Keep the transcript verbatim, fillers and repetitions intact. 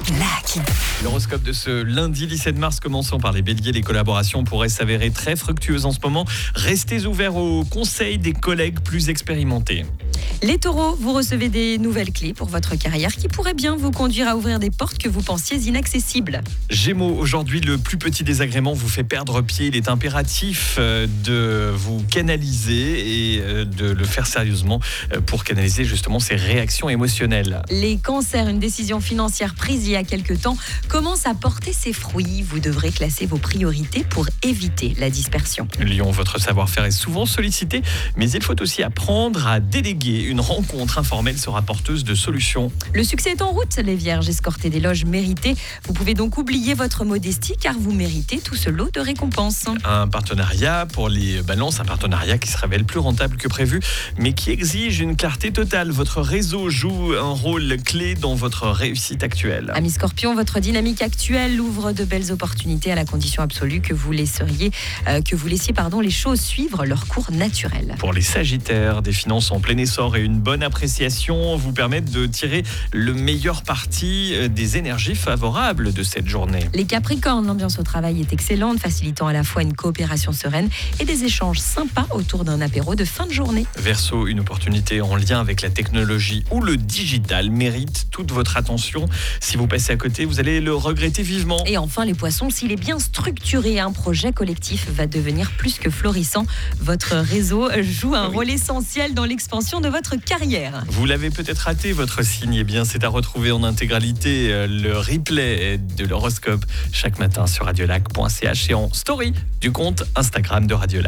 Lac. L'horoscope de ce lundi dix-sept mars, commençons par les béliers. Les collaborations pourraient s'avérer très fructueuses en ce moment. Restez ouverts aux conseils des collègues plus expérimentés. Les taureaux, vous recevez des nouvelles clés pour votre carrière qui pourraient bien vous conduire à ouvrir des portes que vous pensiez inaccessibles. Gémeaux, aujourd'hui, le plus petit désagrément vous fait perdre pied. Il est impératif euh, de vous canaliser et euh, de le faire sérieusement euh, pour canaliser justement ces réactions émotionnelles. Les cancers, une décision financière prise il y a quelque temps commence à porter ses fruits. Vous devrez classer vos priorités pour éviter la dispersion. Lion, votre savoir-faire est souvent sollicité, mais il faut aussi apprendre à déléguer. Une rencontre informelle sera porteuse de solutions. Le succès est en route, les vierges, escortez des loges méritées. Vous pouvez donc oublier votre modestie car vous méritez tout ce lot de récompenses. Un partenariat pour les balances, un partenariat qui se révèle plus rentable que prévu, mais qui exige une clarté totale. Votre réseau joue un rôle clé dans votre réussite actuelle. Amis Scorpion, votre dynamique actuelle ouvre de belles opportunités à la condition absolue que vous laisseriez, euh, que vous laissiez pardon, les choses suivre leur cours naturel. Pour les Sagittaires, des finances en plein essor et une bonne appréciation vous permettent de tirer le meilleur parti des énergies favorables de cette journée. Les Capricornes, l'ambiance au travail est excellente, facilitant à la fois une coopération sereine et des échanges sympas autour d'un apéro de fin de journée. Verseau, une opportunité en lien avec la technologie ou le digital mérite toute votre attention. Si vous passez à côté, vous allez le regretter vivement. Et enfin les Poissons, s'il est bien structuré, un projet collectif va devenir plus que florissant. Votre réseau joue un oui. rôle essentiel dans l'expansion de votre carrière. Vous l'avez peut-être raté, votre signe. Eh bien, c'est à retrouver en intégralité euh, le replay de l'horoscope chaque matin sur radiolac point c h et en story du compte Instagram de Radiolac.